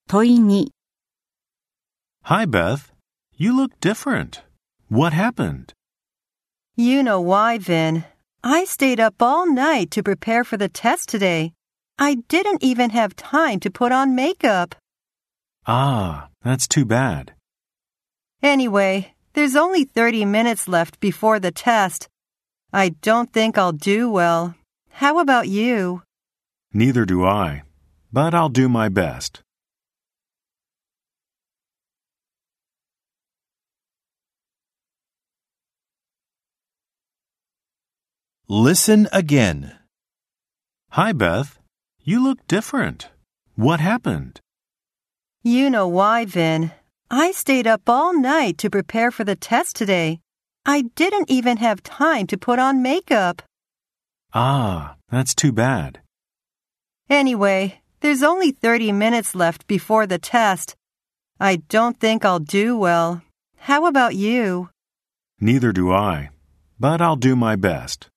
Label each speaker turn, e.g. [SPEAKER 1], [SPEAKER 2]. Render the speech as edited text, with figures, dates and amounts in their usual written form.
[SPEAKER 1] 問い2
[SPEAKER 2] Hi, Beth. You look different. What happened?
[SPEAKER 3] You know why, Vin. I stayed up all night to prepare for the test today. I didn't even have time to put on makeup.
[SPEAKER 2] Ah, that's too bad.
[SPEAKER 3] Anyway, there's only 30 minutes left before the test. I don't think I'll do well. How about you?
[SPEAKER 2] Neither do I, but I'll do my best.
[SPEAKER 4] Listen again.
[SPEAKER 2] Hi, Beth. You look different. What happened?
[SPEAKER 3] You know why, Vin. I stayed up all night to prepare for the test today. I didn't even have time to put on makeup.
[SPEAKER 2] Ah, that's too bad.
[SPEAKER 3] Anyway, there's only 30 minutes left before the test. I don't think I'll do well. How about you?
[SPEAKER 2] Neither do I, but I'll do my best.